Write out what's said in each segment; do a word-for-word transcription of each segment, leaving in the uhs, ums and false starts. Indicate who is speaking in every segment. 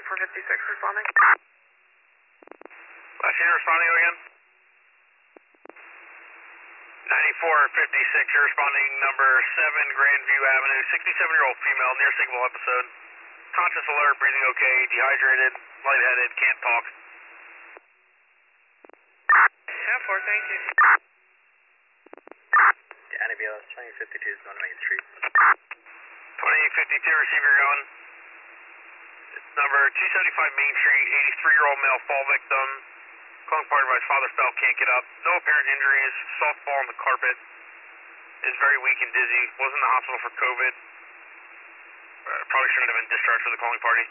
Speaker 1: ninety-four fifty-six responding.
Speaker 2: Last unit responding again. ninety-four fifty-six, you're responding number seven Grandview Avenue, sixty-seven-year-old female, near signal episode. Conscious alert, breathing okay, dehydrated, lightheaded, can't talk.
Speaker 1: ten four, thank you.
Speaker 3: Danny B L S twenty fifty-two is going to Main Street.
Speaker 2: twenty fifty-two, receiver going. It's number two seventy-five Main Street, eighty-three-year-old male fall victim. Calling party by his father fell, can't get up. No apparent injuries, soft fall on the carpet. Is very weak and dizzy. Was in the hospital for COVID. Uh, probably shouldn't have been discharged for the calling party.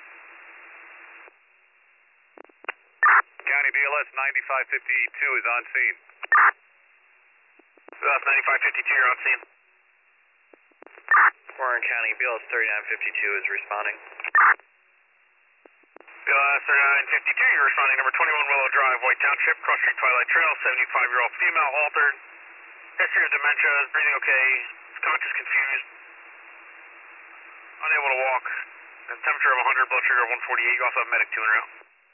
Speaker 4: County B L S ninety-five fifty-two is on scene.
Speaker 2: B L S ninety-five fifty-two, you're on scene.
Speaker 3: Warren County B L S thirty-nine fifty-two is responding.
Speaker 2: B L S thirty-nine fifty-two, you're responding number twenty-one Willow Drive, White Township, Cross Street Twilight Trail, seventy-five-year-old female, altered. History of dementia, is breathing okay, is conscious, confused. Unable to walk. A temperature of one hundred, blood sugar of one forty-eight. You also have medic tuner out.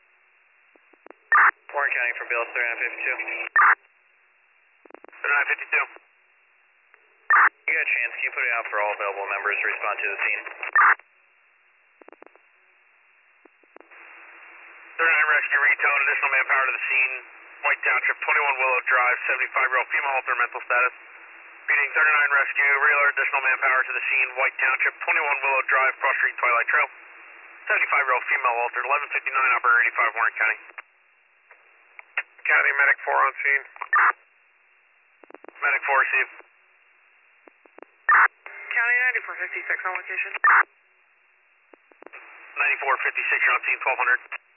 Speaker 3: Warren County for B L S thirty-nine fifty-two.
Speaker 2: thirty-nine fifty-two.
Speaker 3: You got a chance, can you put it out for all available members to respond to the scene?
Speaker 2: thirty-nine Rescue retone, additional manpower to the scene. White Township, twenty-one Willow Drive, seventy-five-year-old female, altered mental status. Reading thirty-nine Rescue, realer, additional manpower to the scene. White Township, twenty-one Willow Drive, Cross Street Twilight Trail. seventy-five-year-old female, altered, eleven fifty-nine, operator eighty-five, Warren County.
Speaker 4: County medic four on scene.
Speaker 2: Medic four received.
Speaker 1: County ninety-four fifty-six on location.
Speaker 2: ninety-four fifty-six, you're on scene, twelve hundred.